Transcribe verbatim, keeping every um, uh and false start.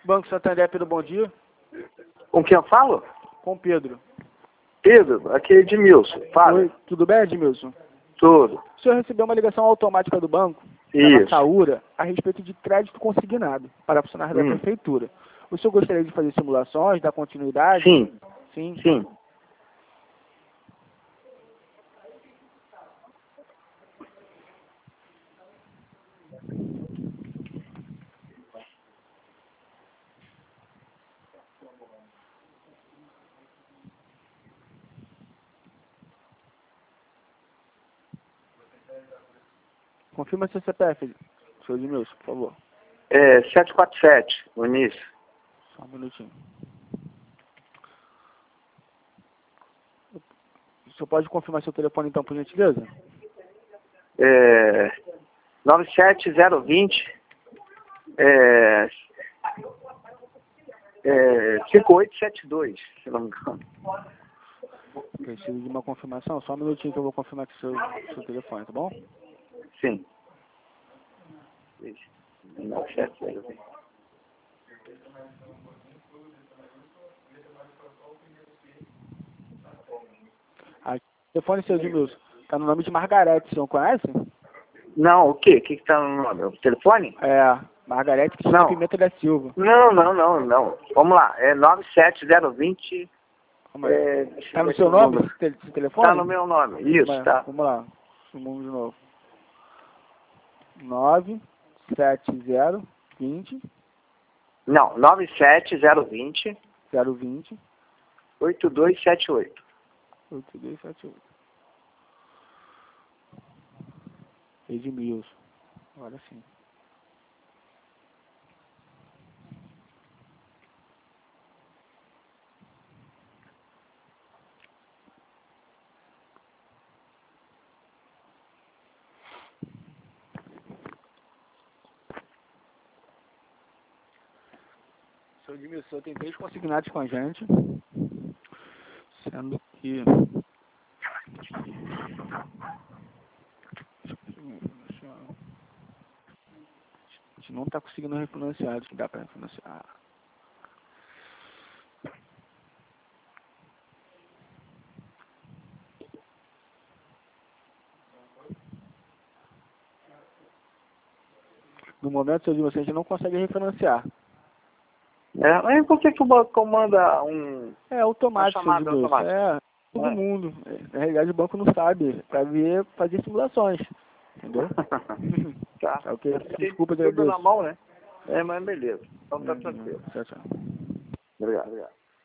Banco Santander, Pedro, bom dia. Com quem eu falo? Com Pedro. Pedro, aqui é Edmilson. Fala. Oi, tudo bem, Edmilson? Tudo. O senhor recebeu uma ligação automática do banco, da Isso. Saúra, a respeito de crédito consignado para funcionários Hum. da prefeitura. O senhor gostaria de fazer simulações, dar continuidade? Sim. Sim. Sim. Confirma seu C P F, senhor Edmilson, por favor. É sete quatro sete, o início. Só um minutinho. O senhor pode confirmar seu telefone, então, por gentileza? É nove sete zero dois zero é, é cinco oito sete dois, se não me engano. Preciso de uma confirmação. Só um minutinho que eu vou confirmar aqui seu, seu telefone, tá bom? Sim. nove sete zero dois. Aqui, o telefone, seu Edmilson, tá no nome de Margarete, o senhor conhece? Não, o quê? O que que tá no nome? O telefone? É, Margarete Cristina Não. Pimenta da Silva. Não, não, não, não. Vamos lá. É nove sete zero dois zero. Calma aí. É, Tá no seu nome, esse, te esse telefone? Tá no meu nome. Isso, Mas, tá. vamos lá. Sumamos de novo. nove sete zero dois zero Não, nove sete zero dois zero zero dois zero oito dois sete oito. oito dois sete oito. Edmilson. Agora sim. Seu Edmilson, tem três consignados com a gente, sendo que a gente não está conseguindo refinanciar, acho que dá para refinanciar. No momento, seu Edmilson, a gente não consegue refinanciar. É, mas por que que o banco comanda um... É automático, seu chamada Edmilson. automática? É, todo É. mundo. Na realidade, o banco não sabe, para ver, fazer simulações. Entendeu? Tá. Tá ok? Tem Desculpa, tudo na agradeço. mão, né? É, mas beleza. Então tá Hum, tranquilo. Tchau, tchau. Obrigado, obrigado.